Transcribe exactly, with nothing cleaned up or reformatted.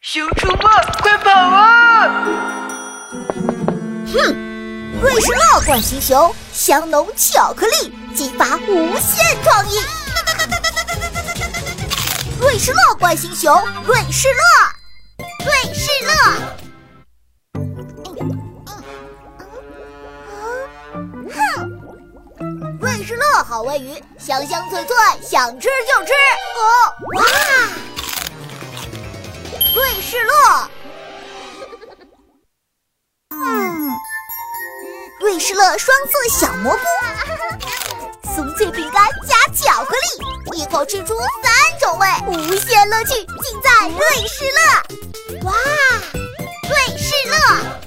熊出没，快跑啊！ 哼，瑞士乐冠星球，香浓巧克力，激发无限创意。瑞士乐冠星球，瑞士乐，瑞士乐。哼，瑞士乐好味鱼，香香脆脆，想吃就吃。哦，哇！瑞士乐。嗯，瑞士乐双色小蘑菇，松脆饼干加巧克力，一口吃出三种味，无限乐趣尽在瑞士乐。哇，瑞士乐。